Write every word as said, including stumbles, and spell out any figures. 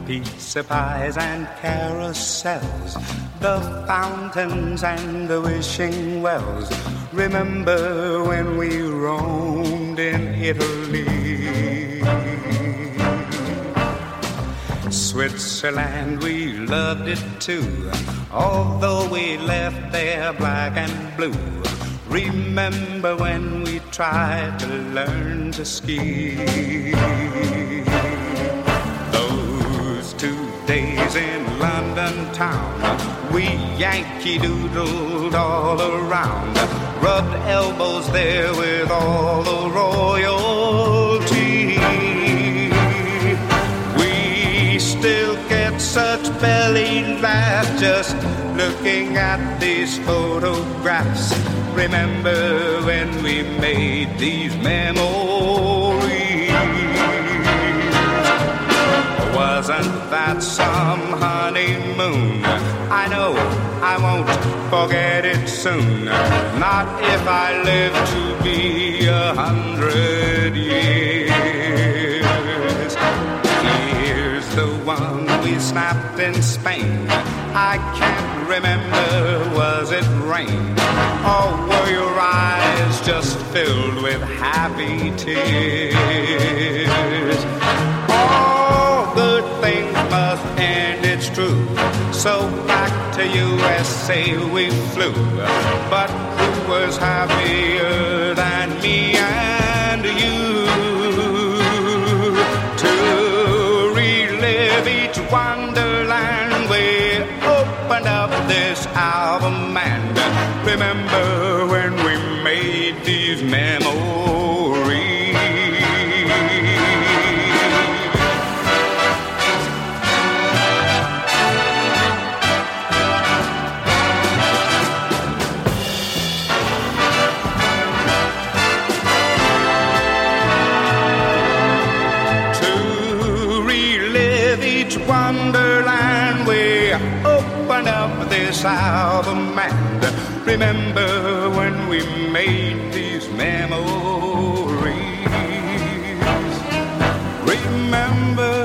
pizza pies and carousels, the fountains and the wishing wells. Remember when we roamed in Italy? Switzerland, we loved it too, although we left there black and blue. Remember when we tried to learn to ski? Those two days in London town, we Yankee doodled all around, rubbed elbows there with all the royalty. We still get such belly laughs just looking at these photographs. Remember when we made these memories? Wasn't that some honeymoon? I know I won't forget it soon, not if I live to be a hundred years. Here's the one we snapped in Spain. I can't remember, was it rain? Or were your eyes just filled with happy tears? All good things must end, it's true. So back to U S A we flew. But who was happier than me and you? To relive each wonderland, we opened up this album and remember when we made these memories. To relive each wonderland, we opened up this album and remember when we made these memories. Remember